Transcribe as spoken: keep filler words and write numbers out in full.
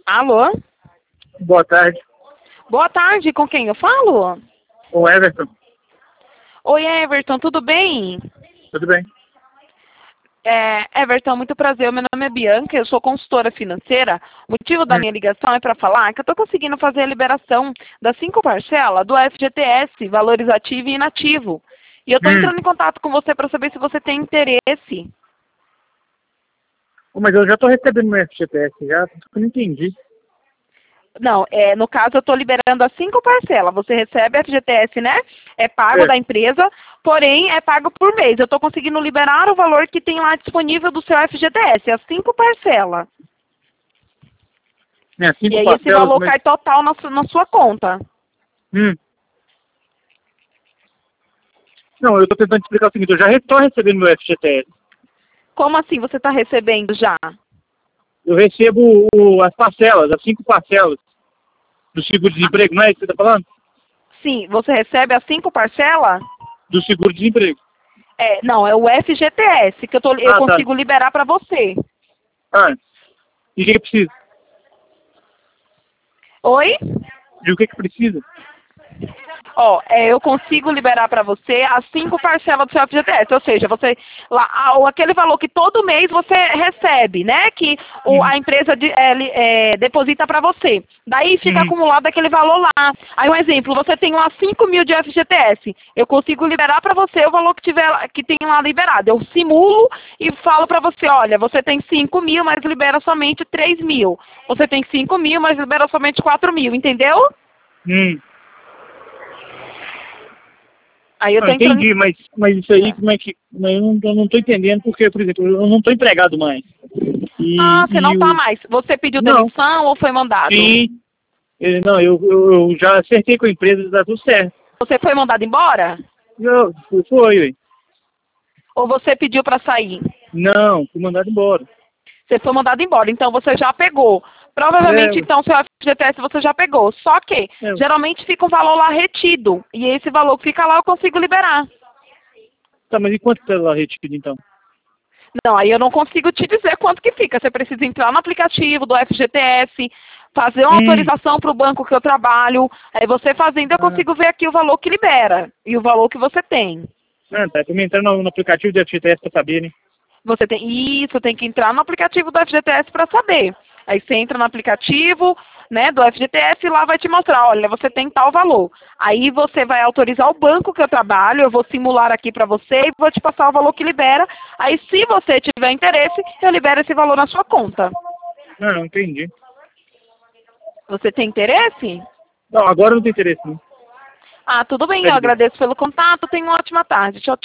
Alô? Boa tarde. Boa tarde, com quem eu falo? O Everton. Oi, Everton, tudo bem? Tudo bem? É, Everton, muito prazer. Meu nome é Bianca, eu sou consultora financeira. O motivo da Hum, minha ligação é para falar que eu estou conseguindo fazer a liberação das cinco parcelas do F G T S, valores ativo e inativo. E eu estou hum. entrando em contato com você para saber se você tem interesse. Pô, mas eu já estou recebendo meu F G T S já, só que eu não entendi. Não, é, no caso eu estou liberando as cinco parcelas. Você recebe F G T S, né? É pago É, da empresa, porém é pago por mês. Eu estou conseguindo liberar o valor que tem lá disponível do seu F G T S, as cinco parcelas. né, E cinco aí esse parcelas, valor mas... cai total na, su- na sua conta. Hum. Não, eu estou tentando explicar o seguinte, eu já estou recebendo meu F G T S. Como assim você está recebendo já? Eu recebo o- as parcelas, as cinco parcelas do seguro-desemprego, não é isso que você está falando? Sim, você recebe as cinco parcelas? Do seguro-desemprego. É, não, é o F G T S que eu, tô, eu Ah, tá. consigo liberar para você. Ah, e o que que precisa? Oi? E o que que precisa? Ó, é, eu consigo liberar para você as cinco parcelas do seu F G T S, ou seja, você lá, a- o- aquele valor que todo mês você recebe, né? Que o, Uhum. a empresa de- é, li- é, deposita para você. Daí fica Uhum. acumulado aquele valor lá. Aí um exemplo, você tem lá cinco mil de F G T S. Eu consigo liberar para você o valor que tiver lá- que tem lá liberado. Eu simulo e falo para você, olha, você tem cinco mil, mas libera somente três mil. Você tem cinco mil, mas libera somente quatro mil, entendeu? Hum. Aí eu Não, tô entrando entendi, mas, mas isso em... aí, como é que... Mas eu não, eu não estou entendendo porque, por exemplo, eu não estou empregado mais. Ah, você E, não e tá o... mais. Você pediu Não. demissão ou foi mandado? Sim. Ele, não, eu, eu, eu já acertei com a empresa, tá tudo certo. Você foi mandado embora? Eu, foi, ué. Ou você pediu para sair? Não, fui mandado embora. Você foi mandado embora, então você já pegou. É, Provavelmente, ué, então, seu F G T S você já pegou. Só que, é, ué. geralmente, fica um valor lá retido. E esse valor que fica lá, eu consigo liberar. Tá, mas e quanto tá lá retido, então? Não, aí eu não consigo te dizer quanto que fica. Você precisa entrar no aplicativo do F G T S, fazer uma Hum, autorização para o banco que eu trabalho. Aí você fazendo, eu ah, consigo ver aqui o valor que libera e o valor que você tem. ah, tá, tô me entrando no, no aplicativo do F G T S pra saber, né? Você tem isso, tem que entrar no aplicativo do F G T S para saber. Aí você entra no aplicativo, né, do F G T S e lá vai te mostrar, olha, você tem tal valor. Aí você vai autorizar o banco que eu trabalho, eu vou simular aqui para você e vou te passar o valor que libera. Aí se você tiver interesse, eu libero esse valor na sua conta. Não, não entendi. Você tem interesse? Não, agora eu não tenho interesse, não. Ah, tudo bem, eu Perdi. agradeço pelo contato, tenha uma ótima tarde. Tchau,